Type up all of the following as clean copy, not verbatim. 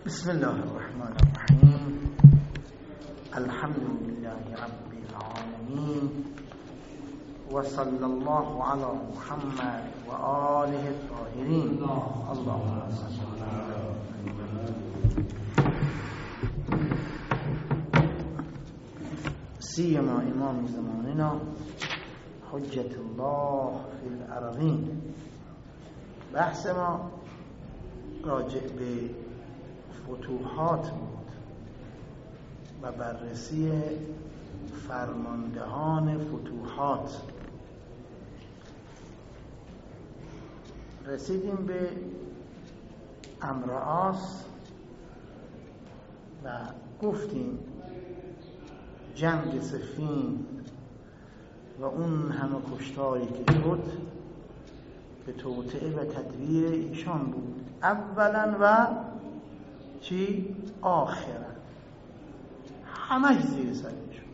بسم الله الرحمن الرحیم. الحمد لله رب العالمین و صلی الله علی محمد و آله الطاهرین. اللهم صل علی سیما امام زماننا حجت الله فی الارضین. بحث ما راجع به فتوحات بود و بررسی فرماندهان فتوحات. رسیدیم به عمرو عاص و گفتیم جنگ صفین و اون همه کشتاری که شد به توطئه و تدبیر ایشان بود، اولا و چی؟ آخرا. همه زیر سرشون.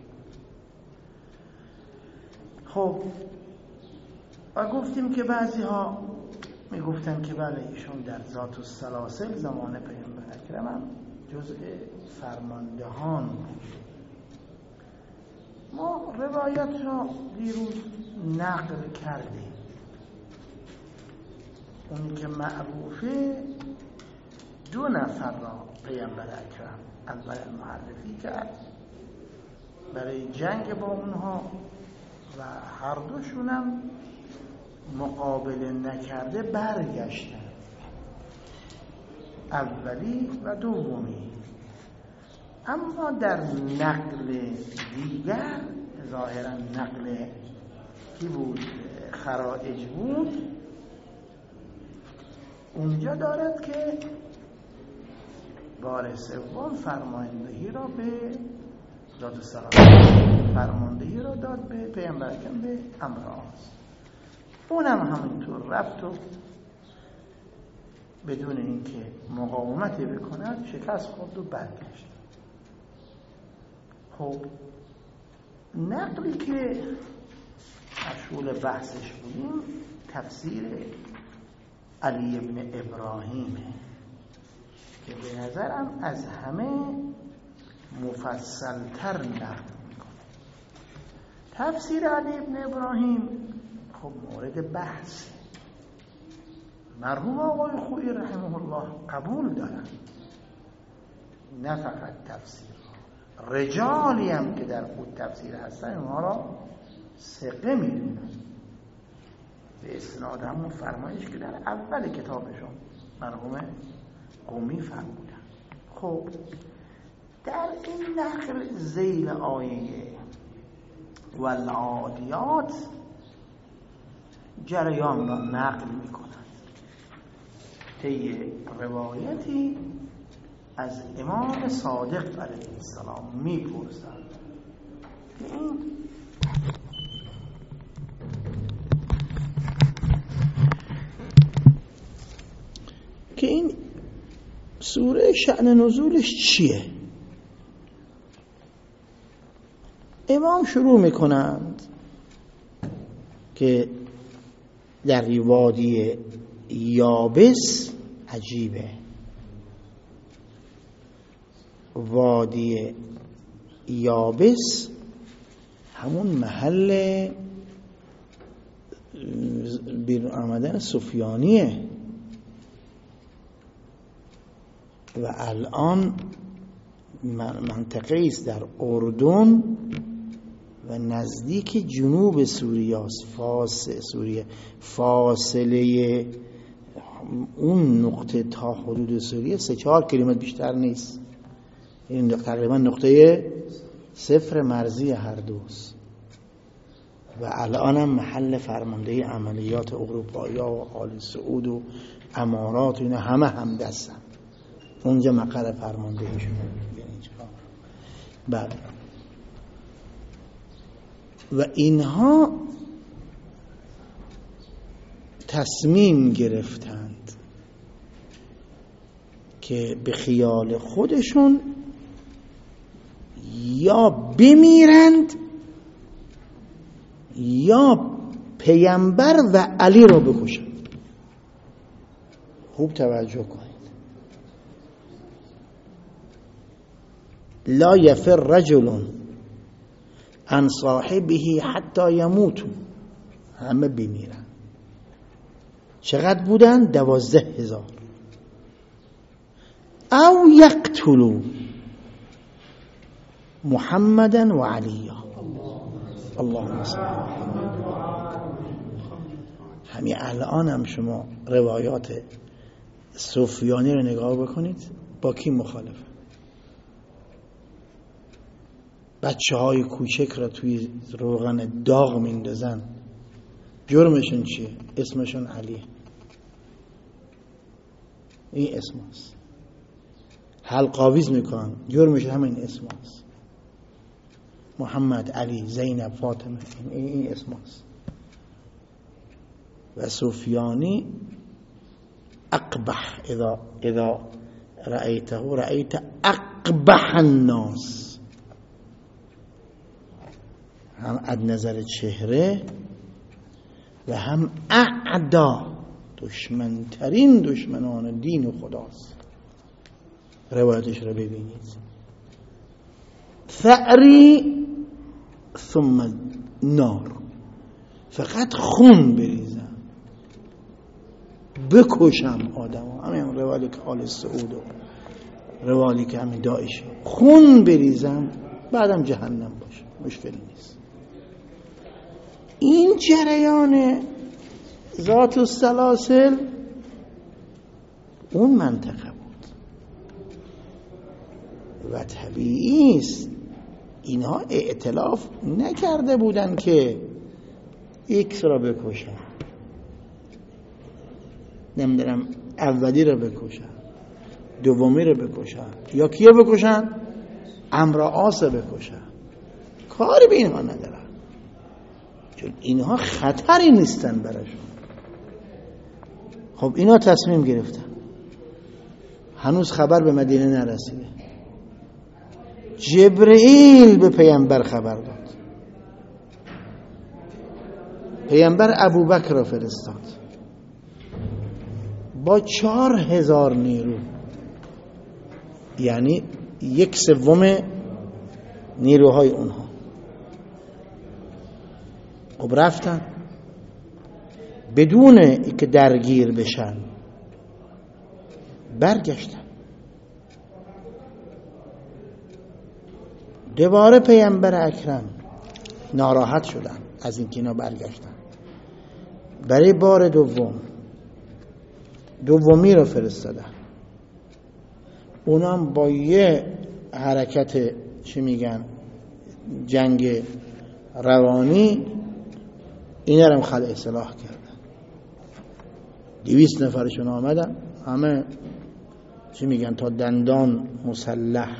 خب و گفتیم که بعضی ها میگفتن که بله ایشون در ذات السلاسل زمان پیامبر اکرم هم جزء فرماندهان بود. ما روایت را دیروز نقل کردیم. اونی که معروفه دو نفر را پیامبر اکرم اول معرفی کرد برای جنگ با اونها و هر دوشون هم مقابله نکرده برگشتن، اولی و دومی. اما در نقل دیگر ظاهرا نقل کی بود؟ خرائج بود. اونجا دارد که بار سوم فرماندهی را به ذات السلام، فرماندهی را داد به پیامبر اکرم، به عمرو عاص. اونم همینطور رفت و بدون اینکه مقاومتی بکند شکست خورد و برگشت. خب نقلی که مشغول بحثش بودیم تفسیر علی ابن ابراهیمه که به نظرم از همه مفصلتر نقل میکنه. تفسیر علی ابن ابراهیم خب مورد بحث مرحوم آقای خویی رحمه الله قبول دارن، نه فقط تفسیر، رجالی هم که در خود تفسیر هستن اونها را ثقه میدونن. به اسناد همون فرمایش که در اول کتابشون مرحوم قمی فرمودن. خب در این نقل ذیل آیه والعادیات جریان را نقل میکنند. طی روایتی از امام صادق علیه السلام میپرسند که این سوره شأن نزولش چیه؟ امام شروع میکنند که در وادی یابس، عجیبه، وادی یابس همون محل بیرون آمدن سفیانیه و الان منطقه است در اردن و نزدیک جنوب سوریه است. سوریه فاصله اون نقطه تا حدود سوریه 3-4 کیلومتر بیشتر نیست. این تقریبا نقطه صفر مرزی هر دوست و الان هم محل فرماندهی عملیات اروپایی و آل سعود و امارات و اینا همه هم دستن. اونجا مقر فرماندهی شده. بله. و اینها تصمیم گرفتند که به خیال خودشون یا بمیرند یا پیامبر و علی رو بکشند. خوب توجه کنید. لا یفر رجل عن صاحبه حتی یموت، همه بمیرن. چقدر بودن؟ 12,000. او یقتلوا محمدا و علیا. اللهم صل علی محمد. همین الان هم شما روایات سفیانی رو نگاه بکنید، با کی مخالفه؟ بچه های کوچک را توی روغن داغ میندازن، جرمشون چیه؟ اسمشون علیه. این اسم هست. حلقاویز میکنن، جرمش همین اسم هست. محمد، علی، زینب، فاطمه، این اسم هست. و سفیانی اقبح، اذا رأیته رأیت اقبح الناس، هم از نظر چهره و هم اعدا، دشمنترین دشمنان دین و خداست. روایتش رو ببینید. ثأری ثم نار، فقط خون بریزم، بکشم آدم ها. همین روالی که آل سعود و روالی که همین داعش، خون بریزم بعدم جهنم باشه، مشکلی نیست. این جریان ذات السلاسل اون منطقه بود و طبیعی است اینها ائتلاف نکرده بودن که ایکس را بکشن، نمیدونم اولی را بکشن، دومی را بکشن، یا کیه بکشن؟ عمرو عاص بکشن. کاری به اینها ندارن، چون اینها خطری نیستن براشون. خب اینا تصمیم گرفتن، هنوز خبر به مدینه نرسیده. جبرئیل به پیامبر خبر داد، پیامبر ابوبکر را فرستاد با 4,000 نیرو، یعنی 1/3 نیروهای اونها. خب رفتن بدون اینکه درگیر بشن، برگشتن. دوباره پیامبر اکرم ناراحت شدن از اینکه اینا برگشتن. برای بار دومی رو فرستادن. اونم با یه حرکت چی میگن جنگ روانی اینا رو خلع اصلاح کردن. 200 نفرشون آمدن، همه چی میگن تا دندان مسلح،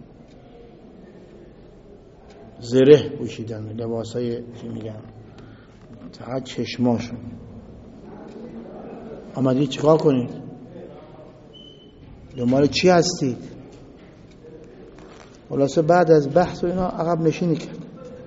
زره پوشیدن، لباسای چی میگن تا چشماشون. آمدید چیکار کنید؟ دنبال چی هستید؟ خلاصه بعد از بحث و اینا عقب نشینی کرد.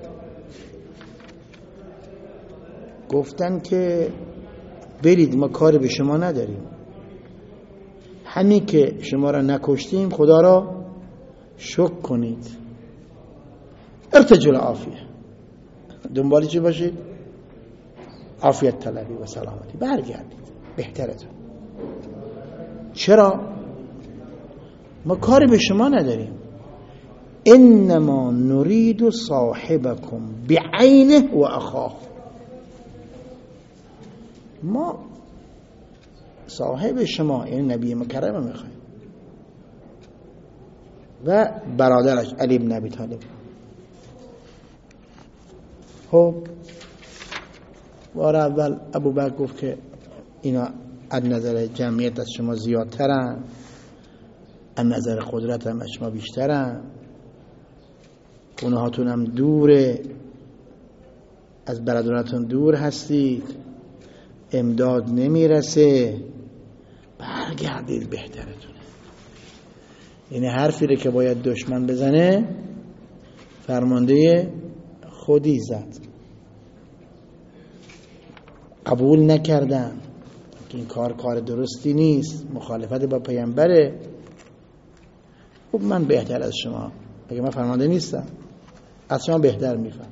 گفتن که برید، ما کاری به شما نداریم، همین که شما را نکشتیم خدا را شکر کنید. ارتجل عافیه، دنبالی چی باشید؟ عافیت طلبی و سلامتی. برگردید، بهترتون. چرا؟ ما کاری به شما نداریم. انما نريد صاحبكم بعینه و اخاه، ما صاحب شما یعنی نبی مکرم میخوایم و برادرش علی بن ابی طالب. خب بار اول ابوبکر گفت که اینا از نظر جمعیت از شما زیادترن، از نظر قدرت هم از شما بیشترن، خونه هاتون هم دوره، از برادراتون دور هستید، امداد نمیرسه، برگردید بهترتونه. یعنی حرفی رو که باید دشمن بزنه فرمانده خودی زد. قبول نکردن که این کار درستی نیست، مخالفت با پیامبره. خب من بهتر از شما اگه من فرمانده نیستم از شما بهتر میفهم.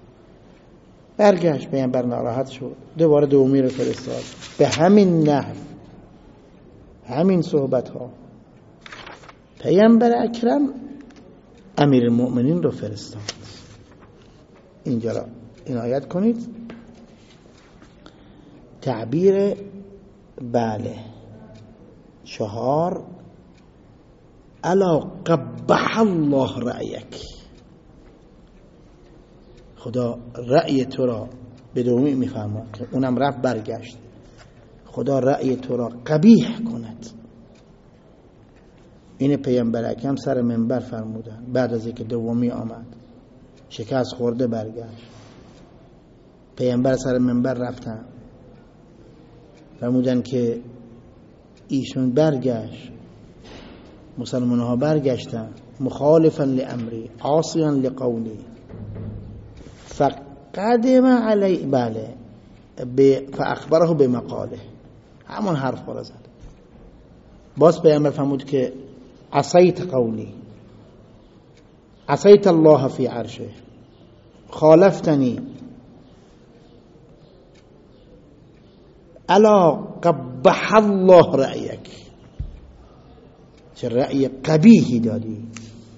برگشت پیامبر ناراحت شد، دوباره دومی رو فرستاد به همین نحو، همین صحبت ها. پیامبر اکرم امیرالمؤمنین رو فرستاد. اینجا را عنایت کنید، تعبیر بله 4 الا قبح الله رأیک، خدا رأی تو را به دومی میفرماد که اونم رفت برگشت، خدا رأی تو را قبیح کند. این پیامبر اکرم سر منبر فرمودن بعد از اینکه دومی آمد، شکست خورده برگشت. پیامبر سر منبر رفتن فرمودن که ایشون برگشت، مسلمان ها برگشتن مخالفا لامری عاصیا لقولی فقدم علی بله فاخبره بمقاله، همون حرف را زد. باز پیامبر فرمود که عصیت قولی، عصیت الله فی عرشه، خالفتنی، الا قبح الله رأیک، چه رأی قبیحی دادی.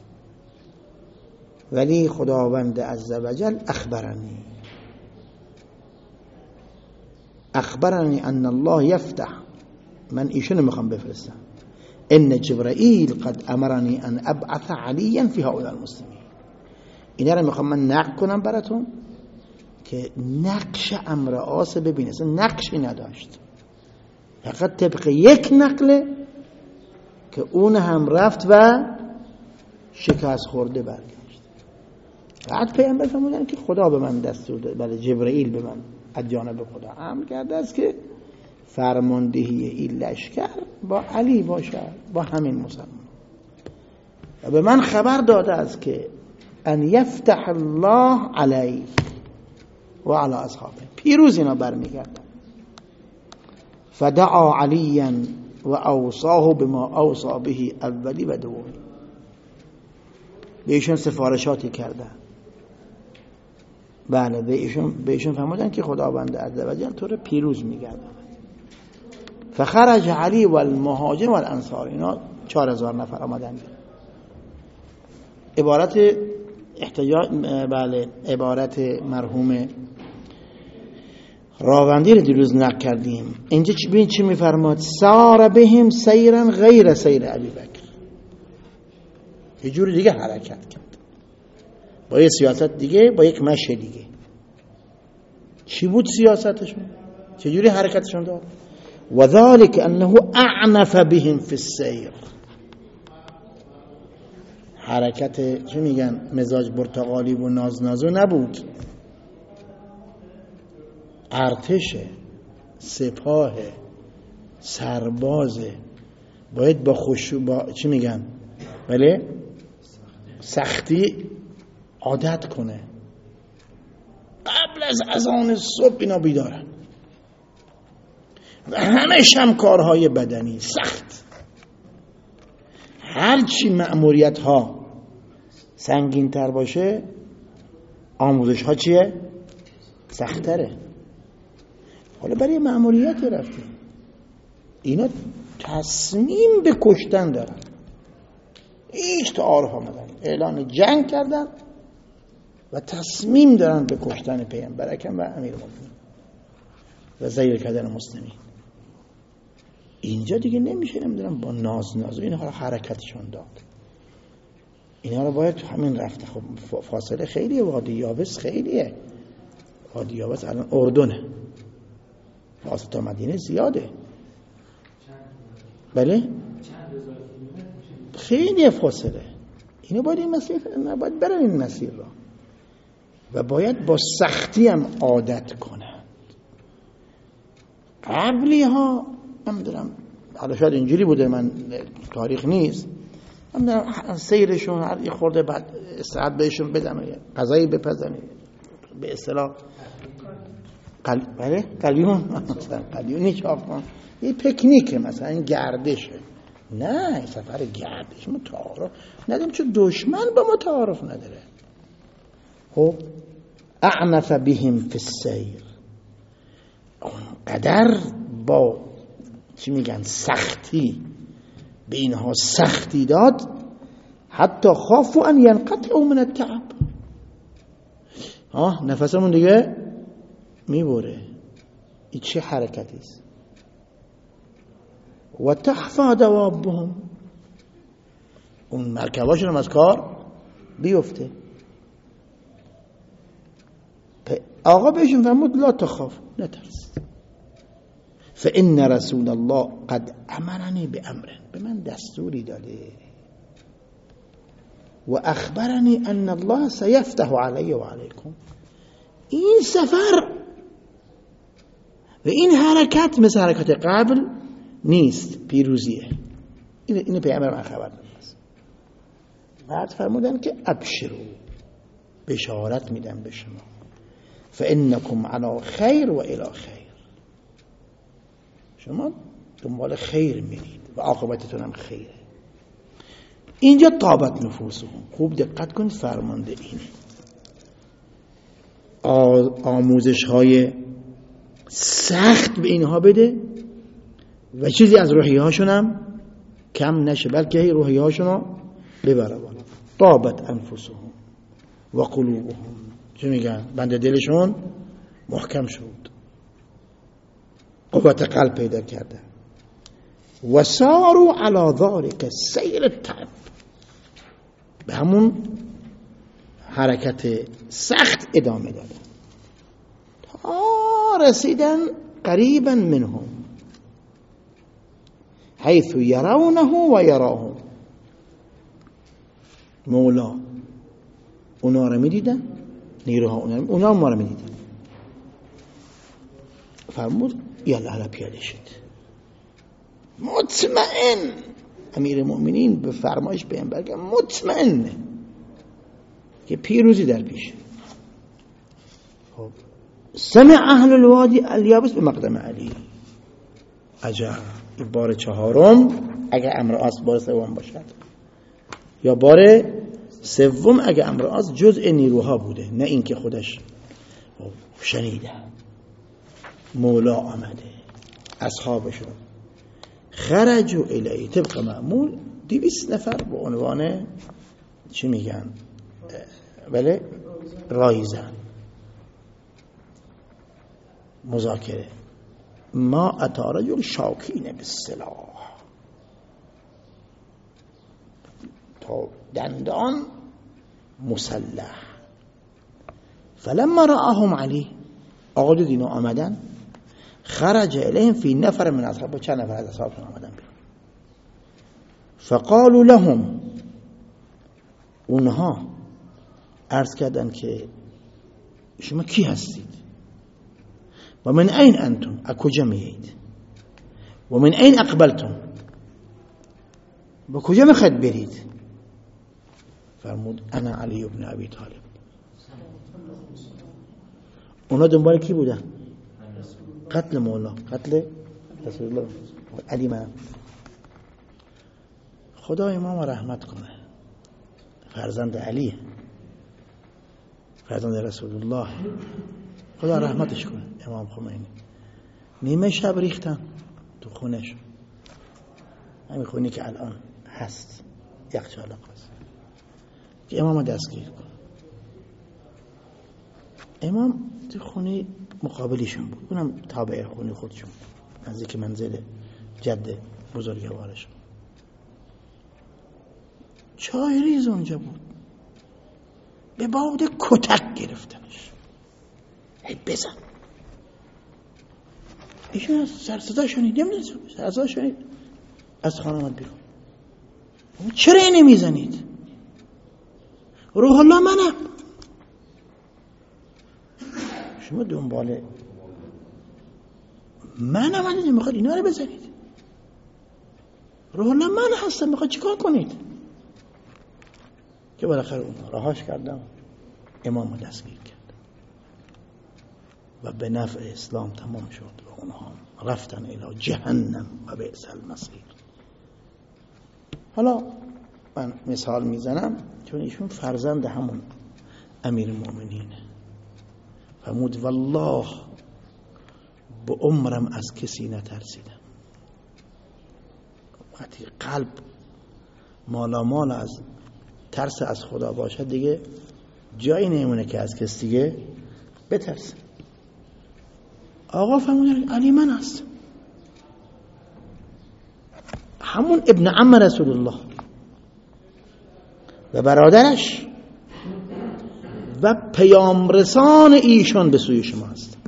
ولی خداوند عزوجل اخبرنی ان الله یفتح، من ایشونو میخوام بفرستم، ان جبرائیل قد امرنی ان ابعث علیا فی هؤلاء المسلمین. اینا رو میخوام من نقل کنم براتون که نقش امر عاص ببینه، اصلا نقشی نداشت، فقط طبق یک نقله که اون هم رفت و شکست خورده برگشت. بعد پیامبر فرمودن که خدا به من دستور داد، بله جبرائیل به من از جانب خدا امر کرده است که فرماندهی این لشکر با علی باشد، با همین مسلمان. و به من خبر داده است که ان یفتح الله علی و علی اصحابه، پیروز اینا برمیگردن. فدعا علیا و اوصاه بما اوصا به اولی و دومی، به ایشون سفارشاتی کردن. بله به ایشون فرمودن که خداوند عزوجل تو رو پیروز میگردن. فخرج علی و المهاجر و الانصار، اینا 4000 نفر آمدن. عبارت احتجاج، بله عبارت مرحوم راوندی رو دیروز نقل کردیم. اینجا ببین چی میفرماد، سار بهم سیرا غیر سیر ابی بکر، یه جور دیگه حرکت کرد، با یه سیاست دیگه، با یک مشی دیگه. چی بود سیاستشون؟ چجوری حرکتشون داد؟ و ذلك انه اعنف بهم فی السیر، حرکت چی میگن مزاج برتقالی و نازنازو نبود، ارتش، سپاه، سرباز باید با چی میگن بله سختی عادت کنه. قبل از اذان صبح اینا بیدارن و همش هم کارهای بدنی سخت. هرچی مأموریت ها سنگین تر باشه آموزش ها چیه؟ سخت تره. حالا برای مأموریت رفتیم، اینا تصمیم به کشتن دارن، هیچ تعارف آمدن اعلان جنگ کردن و تصمیم دارن به کشتن پیامبر اکرم و امیرالمومنین و ذلیل کردن مسلمین. اینجا دیگه نمیشه نمیدونم با ناز اینها رو حرکتشون داد، اینا رو باید همین رفته. خب فاصله خیلیه، وادی یابس خیلیه، وادی یابس الان اردنه، فاصله تا مدینه زیاده، بله خیلی فاصله. اینو باید این مسیر باید برن این مسیر را و باید با سختی هم عادت کنند. قبلی ها نمیدونم، حالا شاید اینجوری بوده، من تاریخ نیست، نمیدونم سیرشون هر یه خورده بعد استراحت بهشون بدم، غذایی بپزنی، به اصطلاح بله قلیون، مثلا قلیونی چاپ کن، یه پکنیکه، مثلا این گردشه، نه سفر گردش ما تعارف نداریم، چون دشمن با ما تعارف نداره. خب اعنف بهم فی السیر، اونقدر با چی میگن سختی به اینها سختی داد حتی خافوا ان ینقطعوا من التعب. نفسمون دیگه میبره. این چه حرکتی است؟ و تحفا دوابهم، اون مرکباشون هم از کار بیفته. آقا بهشون فرمود لا تخاف، نترس، فإن رسول الله قد امرني بامر، به من دستوری داده، و اخبرني ان الله سيفتح علي و عليكم. این سفر و این حرکت مثل حرکت قبل نیست، پیروزیه. اینو پیامبر من خبر داد. بعد فرمودن که ابشروا، بشارت میدم به شما، فانکم علی خیر و الی خیر، شما دنبال خیر میرید و عاقبتتون هم خیره. اینجا طابت نفوسهم، خوب دقت کنید، فرمانده اینه آموزش های سخت به اینها بده و چیزی از روحیه هاشون هم کم نشه، بلکه روحیه هاشون رو ببره بالا. طابت انفسهم و قلوبهم، چه میگن؟ بنده دلشون محکم شد، قوت قلب پیدا کرده. و ساروا علی ذلک سیر التعب، به همون حرکت سخت ادامه دادن تا رسیدن قریبا منهم حیث یرونه و یراهم. مولا اونا رو میدیدن، نیروها اونا ما رو میدیدن. فرمود یالا حالا پیاده شد. مطمئن امیر المؤمنین به فرمایش پیامبر که مطمئنه که پیروزی در پیشه. خب سمع اهل الوادی الیابس به مقدم علی. عجب، این بار چهارم اگه امر آس بار سوم باشد، یا بار سوم اگه امر آس جزء نیروها بوده، نه اینکه خودش. شنیده مولا آمده، اصحابشون خرجوا الیه طبق معمول 200 نفر به عنوان چی میگن؟ بله رایزن، مذاکره. ما اتا رجل شاکین بالسلاح، تا دندان مسلح. فلما رآهم علی، آقا دیدین آمدن، خرج الیهم فی نفر من اصحاب، با چند نفر از اصحابشون آمدن بیرون. فقالوا لهم، اونها عرض کردن که شما کی هستید؟ و من این انتم، از کجا میایید؟ و من این اقبلتم، با کجا میخواید برید؟ فرمود انا علی ابن ابی طالب. اونا دنبال کی بودن؟ قتل مولا، قتل رسول الله. علی من، خدا امام رحمت کنه، فرزند علی، فرزند رسول الله، خدا رحمتش کنه. امام خمینی نیمه شب ریختن تو خونش، همین خونی که الان هست یخچال است، که امام دستگیر کن. امام تو خونه مقابلیشون بود، اونم تابع خونه خودشون، نزدیک منزل جد بزرگوارشون. چای ریز اونجا بود، به باد کتک گرفتنش، هی بزن. ایشون از سرصدا شنید، نمیدونم سرصدا شنید، از خانه آمد بیرون. چرا اینو میزنید؟ روح الله منم. شما دنبال من آمدید میخواد اینا رو بزنید؟ روح الله من هستم، میخواد چیکار کنید؟ که بالاخره اونها رهاش کردم، امام رو دستگیر کرد و به نفع اسلام تمام شد و اونها رفتن الی جهنم و بئس المصیر. حالا من مثال میزنم چون ایشون فرزند همون امیر المؤمنینه. فرمود والله به عمرم از کسی نترسیدم. وقتی قلب مالامال از ترس از خدا باشه دیگه جایی نمونه که از کسی دیگه بترسه. آقا فرمود علی من هست، همون ابن عم رسول الله و برادرش و پیام رسان ایشان به سوی شما است.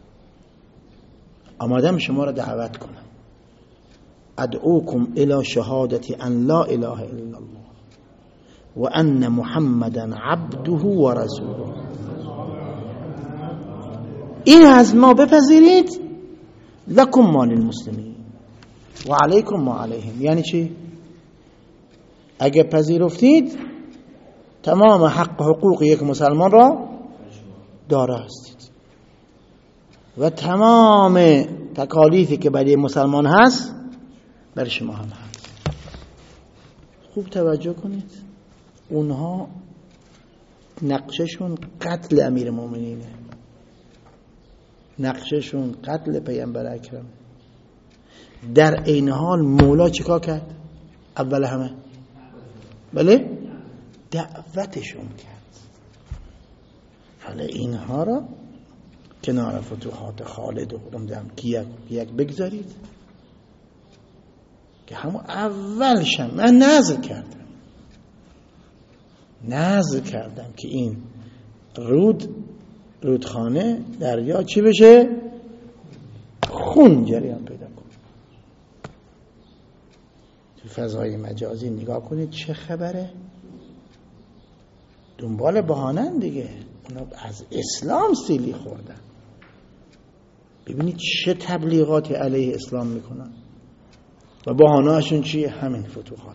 آمادم شما را دعوت کنم. ادعوکم الی شهادت ان لا اله الا الله و ان محمدا عبده و رسوله. این از ما بپذیرید، لکم ما للمسلمین و علیکم ما علیهم. یعنی چی؟ اگه پذیرفتید تمام حق حقوق یک مسلمان را داره هستید و تمام تکالیفی که برای مسلمان هست برای شما هم هست. خوب توجه کنید، اونها نقششون قتل امیر المؤمنینه، نقششون قتل پیامبر اکرم. در این حال مولا چیکار کرد؟ اول همه بله دعوتشون کرد. حالا اینها را کنار فتوحات خالد و نمیدونم یک بگذارید که همون اولشم من نذر کردم که این رودخانه دریا چی بشه؟ خون جریان پیدا کنه. تو فضای مجازی نگاه کنید چه خبره؟ دنبال بهانن دیگه، اونا از اسلام سیلی خوردن. ببینید چه تبلیغاتی علیه اسلام میکنن و بهانه هاشون چیه؟ همین فتوحات،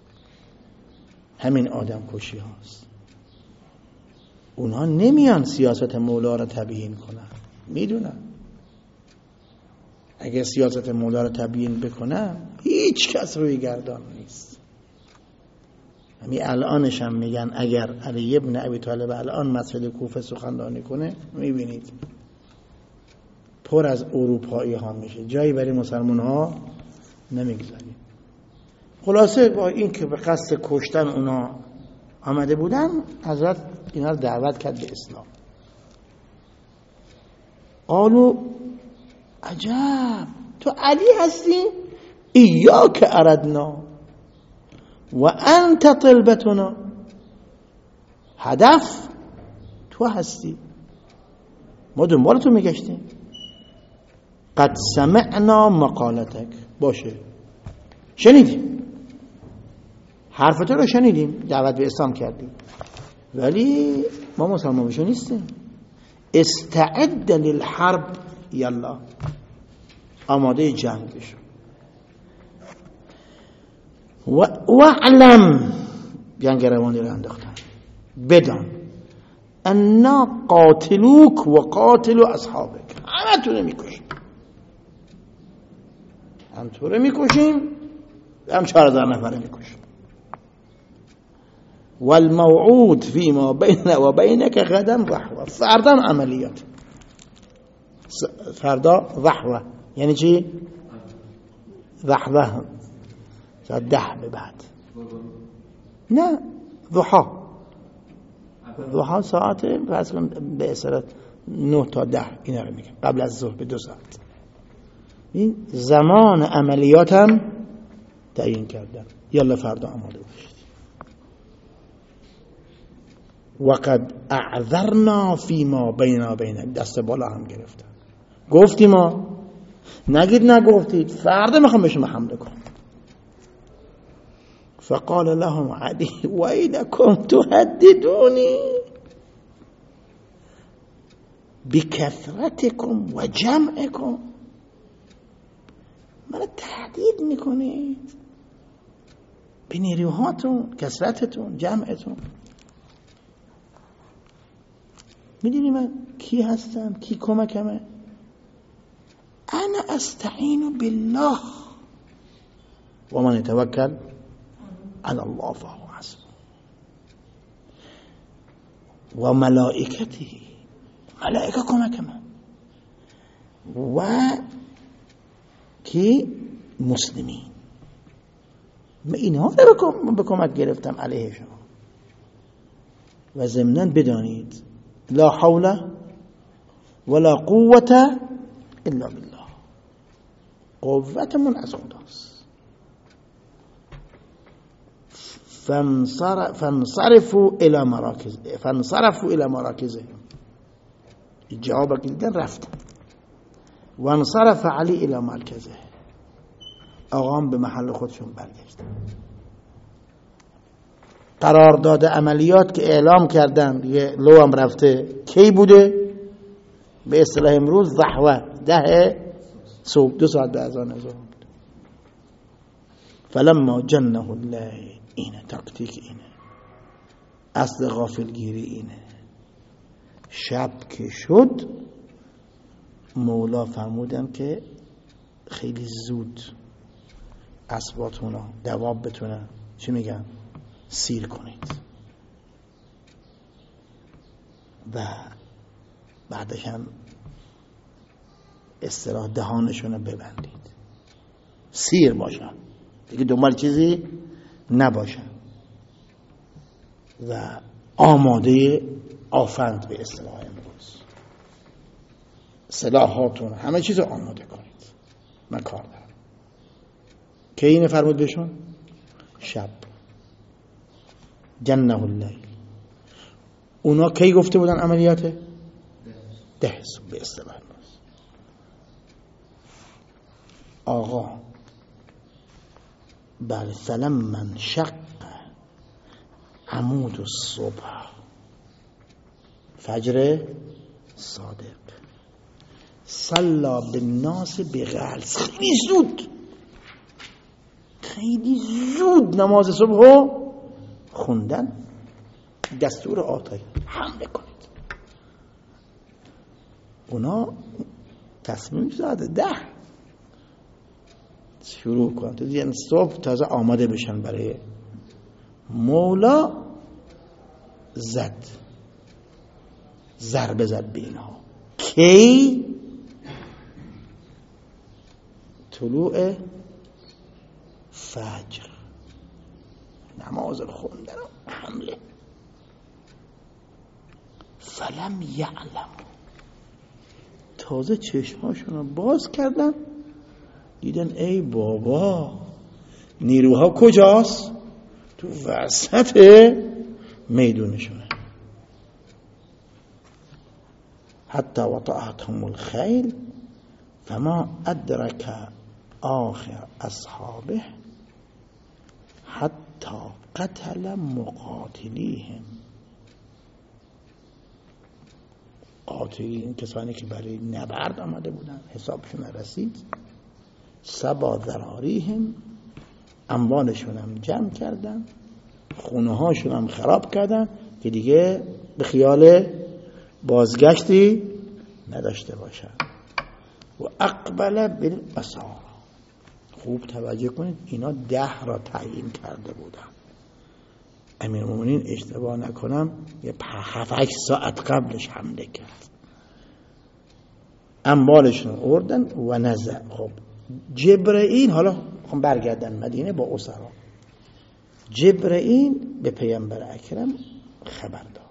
همین آدم کشی هاست. اونها نمیان سیاست مولا را تبیین کنن، میدونن اگر سیاست مولا را تبیین بکنن هیچ کس روی گردان نیست. همین الانش هم میگن اگر علی ابن ابی طالب الان مسجد کوفه سخنرانی کنه میبینید پر از اروپایی ها میشه، جایی برای مسلمان ها نمیگذاریم. خلاصه با این که به قصد کشتن اونا آمده بودن، حضرت اینا رو دعوت کرد به اسلام. قالو عجب تو علی هستی؟ ایاک اردنا و انت طلبتنا، هدف تو هستی، ما دنبال تو میگشتیم. قد سمعنا مقالتک، باشه شنیدیم، حرف تو رو شنیدیم، دعوت به اسلام کردیم، ولی ما مسلمان بشو نیستیم. استعد للحرب، یلا آماده جنگ بشو. و علم، جنگروانی رو انداختن، بدان انا قاتلوک و قاتلو اصحابک، همه تو رو میکشیم، هم تو رو میکشیم هم 14 نفره میکشیم. والموعود فيما بين وبينك غدا رحوه، فردا عملیات، فردا رحوه یعنی چی؟ رحوه ساعت 10 به بعد، نه ضحا ساعت به اصالت 9 تا 10 اینا رو میگم، قبل از ظهر به 2 ساعت. این زمان عملیاتم تعیین کردم، یلا فردا آماده باشید. وقد اعذرنا فيما بيننا وبينك، دست بالا هم گرفتن، گفتیم ما، نگید نگفتید، فردا میخوام به شما حمله کنم. فقال لهم علی ویلکم تهددونی بکثرتکم و جمعکم، من تهدید میکنید به نیروهاتون، کثرتتون، جمعتون. میدونی من کی هستم؟ کی کمکمه؟ انا استعین بالله و من توکل علی الله فهو حسبه و ملائکته، ملائکه کمک من، و که مسلمین، من اینها رو به کمک گرفتم علیه شما. و ضمناً بدانید لا حول ولا قوة الا بالله، قوتمون از خداست. فانصرفوا الى مراکزهم، جواب که دیدن رفتن. وانصرف علی الى مرکزه، آقام به محل خودشون برگشتن. قرارداد عملیات که اعلام کردن یه لو هم رفته، کی بوده؟ به اصطلاح امروز ضحوه 10 صبح، 2 ساعت به اذان بود. فلما جنه الله، اینه تاکتیک، اینه اصل غافلگیری، اینه شب که شد مولا فرمودن که خیلی زود اسباتونو دواب بتونن چی میگن سیر کنید و بعدش هم اصطلاح دهانشون رو ببندید، سیر باشن دیگه، دنبال چیزی نباشن و آماده آفند به اصطلاح امروز، سلاحاتون همه چیز رو آماده کنید، من کار دارم. که اینه فرمود بهشون؟ شب، جنه اللیل. اونا کی گفته بودن عملیات؟ 10 به اصطلاح آقا. بله، فلما انشق عمود الصبح، فجر صادق، صلی بالناس بغلس، خیلی زود نماز صبح رو خوندن. دستور آتایی حمله کنید. اونا تصمیم زده 10 شروع کنن، تو دیگه صبح تازه آماده بشن برای مولا. ضربه زد به اینها. کی؟ طلوع فجر، نماز رو خوندن و حمله. فلم یعلم، تازه چشماشون رو باز کردن دیدن ای بابا نیروها کجاست؟ تو وسط میدونشونه. حتی وطأتهم الخیل فما ادرک آخر اصحابه حتی قتل مقاتلیهم. قاتلین کسانی که برای نبرد آمده بودن حسابشون رسید. سبا ذراریهم، اموالشون هم جمع کردن، خونه هاشون هم خراب کردن که دیگه به خیال بازگشتی نداشته باشن. و اقبل بالاسارى، خوب توجه کنید اینا 10 را تعیین کرده بودن. امیرالمومنین اشتباه نکنم یه 7-8 ساعت قبلش حمله کرد. اموالشون آوردن و نزد. خب جبرئیل، حالا میخوام برگردن مدینه با اسرا. جبرئیل به پیامبر اکرم خبر داد.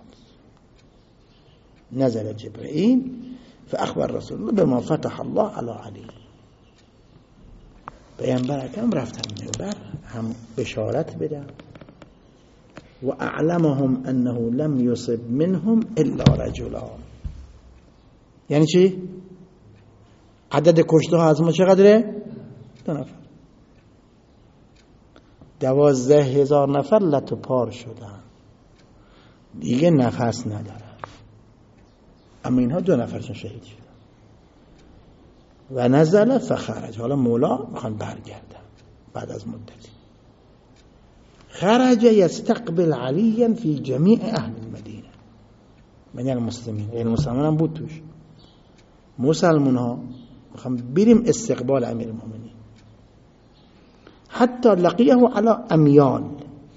نزل جبرئیل فاخبر رسول الله بما فتح الله علی علی. پیامبر اکرم رفتن منبر هم بشارت بدن و اعلمهم انه لم یصب منهم الا رجلان. یعنی چی؟ عدد کشته ها از ما چقدره؟ 2 نفر. 12,000 نفر لتو پار شدن دیگه نفس ندارن، اما اینها 2 نفرشون شهید شدن. و نزل فخرج، حالا مولا میخوان برگردن بعد از مدتی. خرج یستقبل علیا فی جمیع اهل المدینه، من المسلمین، یعنی مسلمان هم بود توش. مسلمان ها میخوام بریم استقبال امیر المؤمنین. حتی لقیه علی امیال،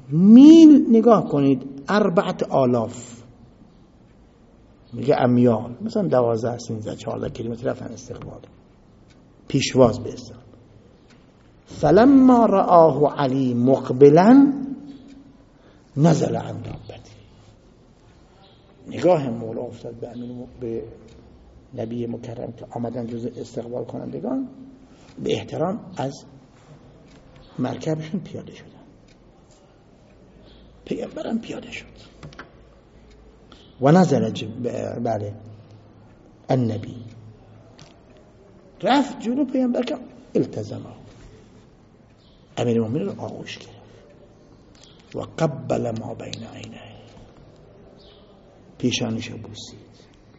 میل نگاه کنید 4000 میگه امیال، مثلا 12 13 14 کیلومتر رفتن استقبال پیشواز به استقبال. فلما رآه علی مقبلا نزل عن دابته. نگاه مولا افتاد به نبی مکرم که آمدن جز استقبال کنندگان، به احترام از مرکبشون پیاده شدن. پیغمبرم پیاده شد و نزل بله النبی، رفت جلو پیغمبر که التزمه، امیر مومنین رو آغوش گرفت و قبل ما بین عینه، پیشانیشو بوسید.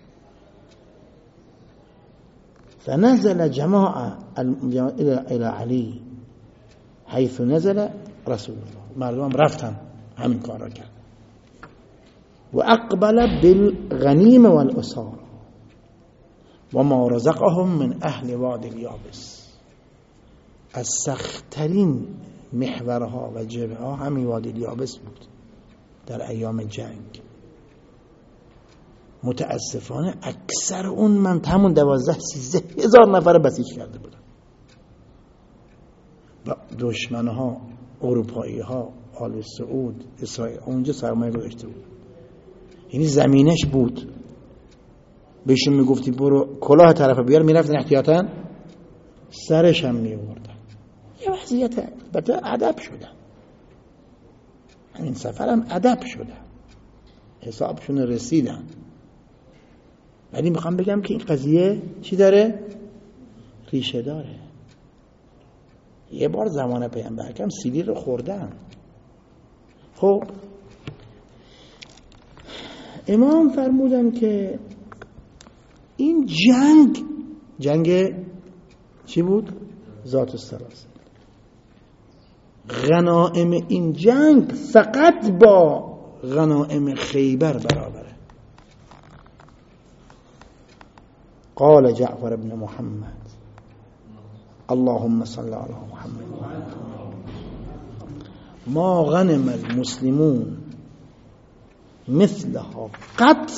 فنزل جماعه الى علی حيث نزل رسول الله، مردم رفتن همین کار را کرد. و اقبل بالغنیم والاسار و ما رزقهم من اهل وادی الیابس. از سختترین محورها و جبهها همین وادی الیابس بود در ایام جنگ. متاسفانه اکثر اون منطقه همون 12-13 هزار نفر بسیج کرده بودن و دشمنها اروپایی ها آل سعود اسرائیل اونجا سرمایه گذاشته بود، یعنی زمینش بود. بهشون میگفتی برو کلاه طرف بیار، میرفتن احتیاطاً سرش هم میوردن. یه وضعیت البته ادب شدن، همین سفرم ادب شدن، حسابشون رسیدن. ولی میخوام بگم که این قضیه چی داره؟ ریشه داره. یه بار زمان پیامبر اکرم سیلی رو خوردن. خب امام فرمودن که این جنگ چی بود؟ ذات السلاسل. غنائم این جنگ فقط با غنائم خیبر برابره. قال جعفر بن محمد اللهم صل على محمد ما غنم المسلمون مثلها قط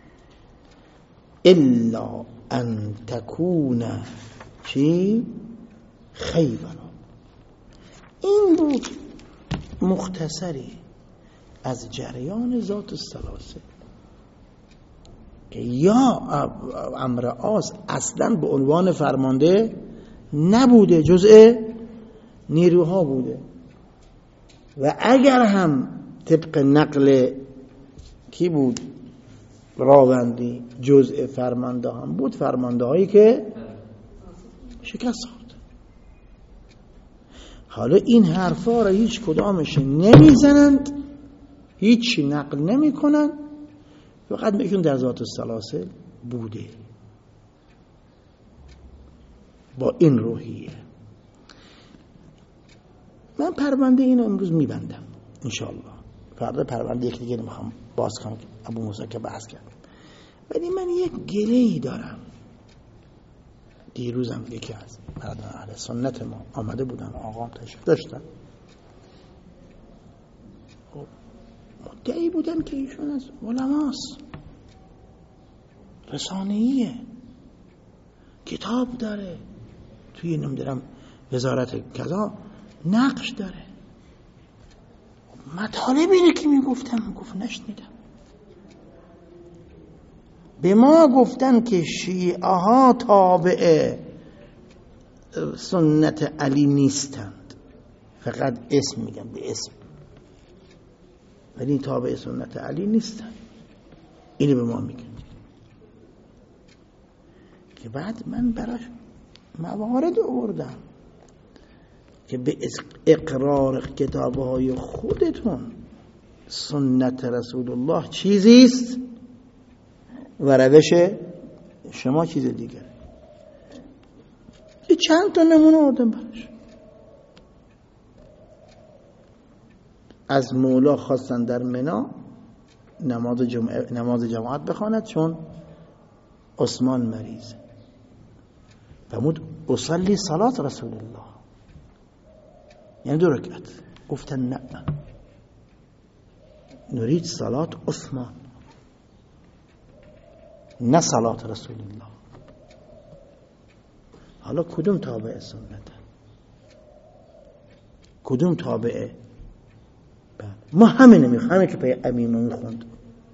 الا ان تكون چی؟ خیبر. این بود مختصری از جریان ذات السلاسل که یا عمرو عاص اصلا به عنوان فرمانده نبوده، جزء نیروها بوده، و اگر هم طبق نقل کی بود راوندی جزء فرمانده هم بود، فرمانده هایی که شکست خورد. حالا این حرفا را هیچ کدامش نمیزنند، هیچی نقل نمی کنند، فقط میگن در ذات السلاسل بوده. با این روحیه من پرونده اینو امروز میبندم انشاءالله. فردا پرونده یک دیگه میخوام باز کنم، ابو موسی که بحث کردم. ولی من یک گله‌ای دارم. دیروزم یکی از مردان اهل سنت ما آمده بودن، آقام تشریف داشتن، مدعی بودن که ایشون از علماست، رسانه‌ایه، کتاب داره، توی نمیدونم وزارت کذا نقش داره. مطالب اینه که میگفتم، گفت نشنیدم. به ما گفتن که شیعه ها تابع سنت علی نیستند، فقط اسم میگن به اسم، ولی تابع سنت علی نیستند. اینو به ما میگن که بعد من براش موارد آوردم که به اقرار کتاب‌های خودتون سنت رسول الله چیزیست و روش شما چیز دیگر. یه چند تا نمونه آوردم براش. از مولا خواستن در منی نماز جماعت بخواند چون عثمان مریض. فرمود اصلی صلات رسول الله، یعنی 2 رکعت. گفتن نه، نريد صلاة عثمان نه صلاة رسول الله. حالا کدوم تابع سنته؟ کدوم تابعه؟ ما همین نمیخوام، همین که پی امین میخوند.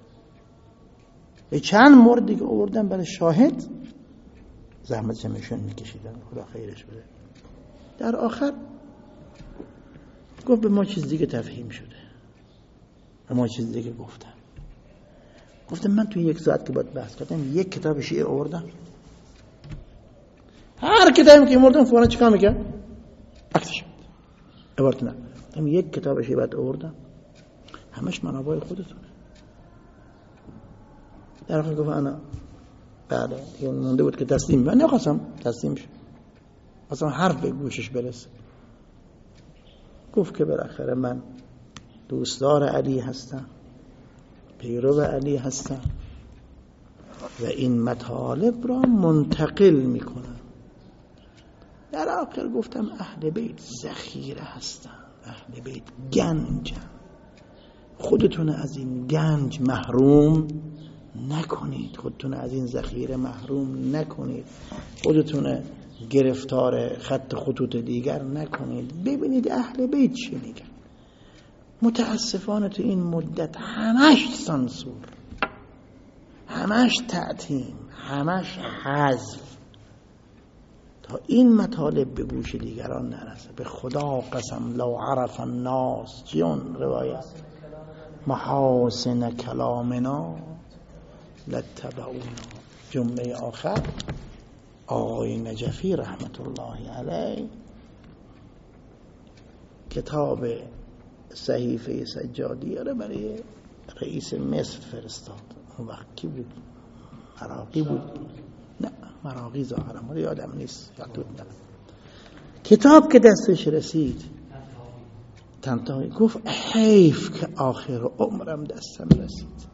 چند مورد دیگه آوردن برای شاهد، زحمت جمعشون میکشیدن، خدا خیرش بده. در آخر گفت به ما چیز دیگه تفهیم شده، به ما چیز دیگه گفتم من توی 1 ساعت که باید بحث کردم 1 کتاب شیعه آوردم، هر کتابی که آوردم فوراً چیکار میکرد؟ عکسش عبارت نه. گفتم 1 کتاب شیعه باید آوردم، همش منابع خودتونه. در آخر گفت انا بعد دیگه مونده بود که تسلیم، من نخواستم تسلیم شه، اصلا حرف به گوشش برسه. گفت که بالاخره من دوستدار علی هستم، پیرو علی هستم و این مطالب را منتقل میکنم. در آخر گفتم اهل بیت ذخیره هستن، اهل بیت گنجن، خودتون از این گنج محروم نکنید، خودتون از این ذخیره محروم نکنید، خودتون گرفتار خط خطوط دیگر نکنید. ببینید اهل بیت چی میگن. متاسفانه تو این مدت همش سانسور، همش تعتیم، همش حذف، تا این مطالب به گوش دیگران نرسه. به خدا قسم لو عرف الناس جون روایت محاسن کلامنا لاتبعونا. جمله آخر آقای نجفی رحمت الله علیه کتاب صحیفه سجادیه رو برای رئیس مصر فرستاد. اون وقت کی بود؟ مراغی بود؟ نه مراغی ظاهرا، ولی یادم نیست، یادم ندارم. کتاب که دستش رسید طنطاوی گفت حیف که آخر عمرم دستم رسید.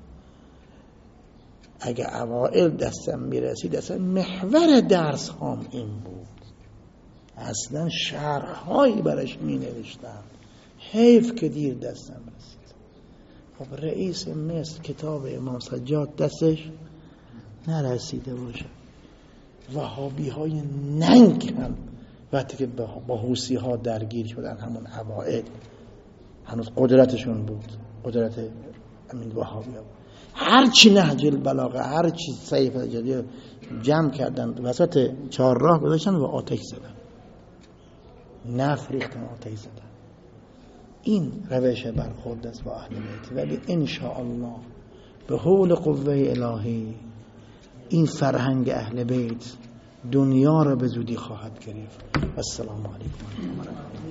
اگه اوائل دستم میرسید اصلا محور درس هام این بود، اصلا شرحهایی برش می نوشتم. حیف که دیر دستم رسید. خب رئیس مصر کتاب امام سجاد دستش نرسیده باشه، وهابی های ننگ هم وقتی که با حوثی ها درگیر شدن همون اوائل هنوز قدرتشون بود، قدرت امین وهابی ها بود. هرچی نهج البلاغه، هرچی صحیفه جدید جمع کردن وسط 4 راه گذاشتن و آتش زدن، نفت ریختن، آتش زدن. این روش برخورد است با اهل بیت. ولی انشاءالله به حول قوه الهی این فرهنگ اهل بیت دنیا را به زودی خواهد گرفت. السلام علیکم و رحمت الله.